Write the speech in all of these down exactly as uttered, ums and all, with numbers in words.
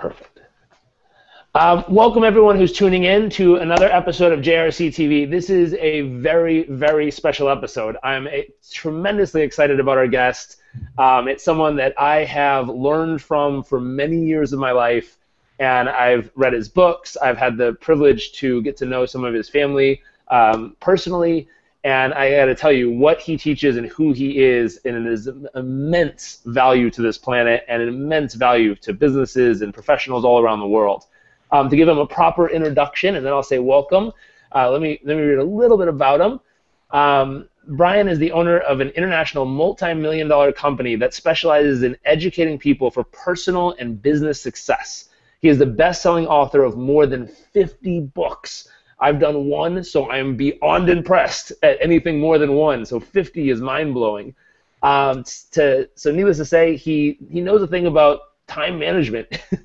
Perfect. Um, welcome everyone who's tuning in to another episode of J R C T V. This is a very, very special episode. I'm a, tremendously excited about our guest. Um, it's someone that I have learned from for many years of my life, and I've read his books. I've had the privilege to get to know some of his family um, personally, and I got to tell you, what he teaches and who he is, and it is immense value to this planet and an immense value to businesses and professionals all around the world. Um, to give him a proper introduction, and then I'll say welcome. Uh, let me let me read a little bit about him. Um, Brian is the owner of an international multi-million dollar company that specializes in educating people for personal and business success. He is the best-selling author of more than fifty books. I've done one, so I am beyond impressed at anything more than one. So fifty is mind-blowing. Um, to, so needless to say, he, he knows a thing about time management.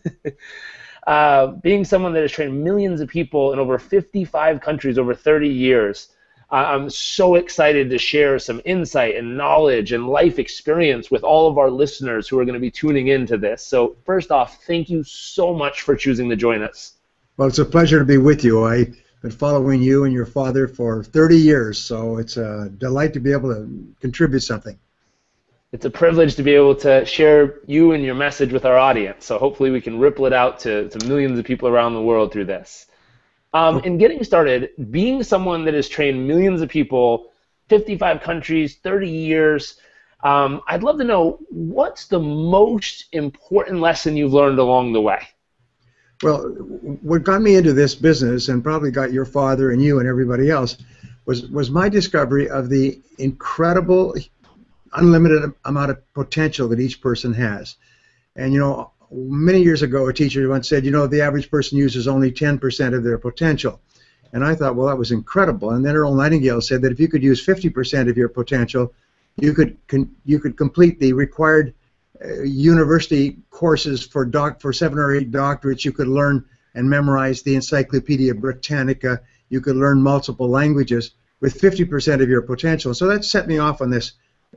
Uh, being someone that has trained millions of people in over fifty-five countries over thirty years, uh, I'm so excited to share some insight and knowledge and life experience with all of our listeners who are going to be tuning into this. So first off, thank you so much for choosing to join us. Well, it's a pleasure to be with you. I've been following you and your father for thirty years, so it's a delight to be able to contribute something. It's a privilege to be able to share you and your message with our audience. So hopefully we can ripple it out to, to millions of people around the world through this. Um, in getting started, being someone that has trained millions of people, fifty-five countries, thirty years, um, I'd love to know, what's the most important lesson you've learned along the way? Well, what got me into this business, and probably got your father and you and everybody else, was, was my discovery of the incredible unlimited amount of potential that each person has. And you know, many years ago a teacher once said, you know, the average person uses only ten percent of their potential. And I thought, well, that was incredible. And then Earl Nightingale said that if you could use fifty percent of your potential, you could con you could complete the required uh, university courses for doc for seven or eight doctorates. You could learn and memorize the Encyclopedia Britannica. You could learn multiple languages with fifty percent of your potential. So that set me off on this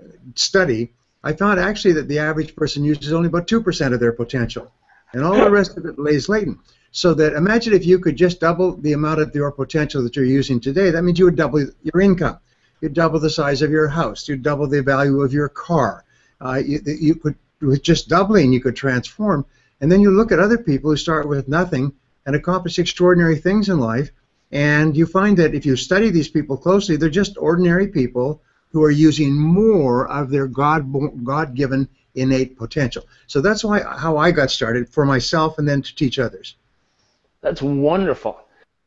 study. I found actually that the average person uses only about two percent of their potential, and all the rest of it lays latent. So that imagine if you could just double the amount of your potential that you're using today. That means you would double your income. You'd double the size of your house. You'd double the value of your car. Uh, you, you could, with just doubling, you could transform. And then you look at other people who start with nothing and accomplish extraordinary things in life, and you find that if you study these people closely, they're just ordinary people who are using more of their God, God-given innate potential. So that's why how I got started, for myself and then to teach others. That's wonderful.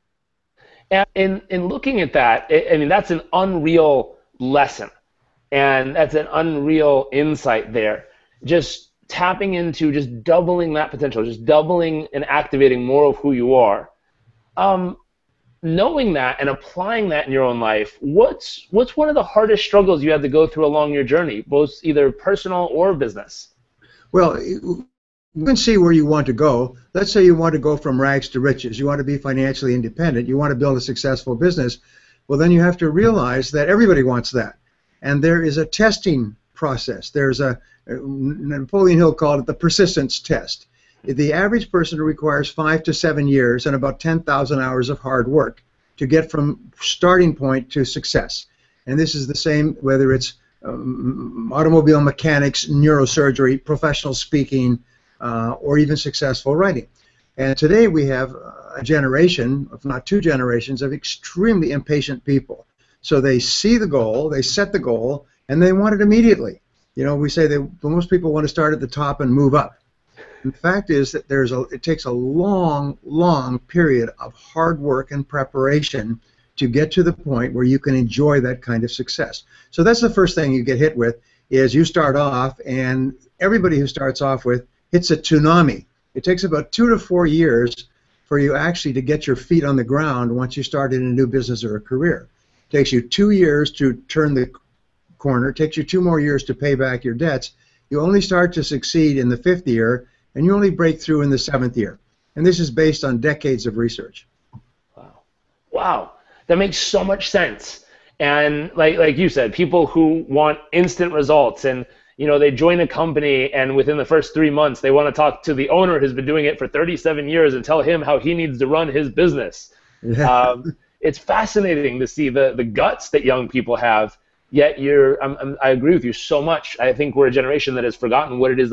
And in, in looking at that, I mean, that's an unreal lesson. And that's an unreal insight there. Just tapping into, just doubling that potential, just doubling and activating more of who you are. Um, Knowing that and applying that in your own life, what's what's one of the hardest struggles you had to go through along your journey, both either personal or business? Well, you can see where you want to go. Let's say you want to go from rags to riches. You want to be financially independent. You want to build a successful business. Well, then you have to realize that everybody wants that. And there is a testing process. There's a, Napoleon Hill called it the persistence test. The average person requires five to seven years and about ten thousand hours of hard work to get from starting point to success. And this is the same whether it's um, automobile mechanics, neurosurgery, professional speaking, uh, or even successful writing. And today we have a generation, if not two generations, of extremely impatient people. So they see the goal, they set the goal, and they want it immediately. You know, we say that most people want to start at the top and move up. The fact is that there's a, it takes a long, long period of hard work and preparation to get to the point where you can enjoy that kind of success. So that's the first thing you get hit with, is you start off, and everybody who starts off with hits a tsunami. It takes about two to four years for you actually to get your feet on the ground once you start in a new business or a career. It takes you two years to turn the corner. It takes you two more years to pay back your debts. You only start to succeed in the fifth year, and you only break through in the seventh year. And this is based on decades of research. Wow. Wow. That makes so much sense. And like like you said, people who want instant results, and you know, they join a company and within the first three months they want to talk to the owner who's been doing it for thirty-seven years and tell him how he needs to run his business. Yeah. Um, it's fascinating to see the, the guts that young people have, yet you're, I'm, I'm, I agree with you so much. I think we're a generation that has forgotten what it is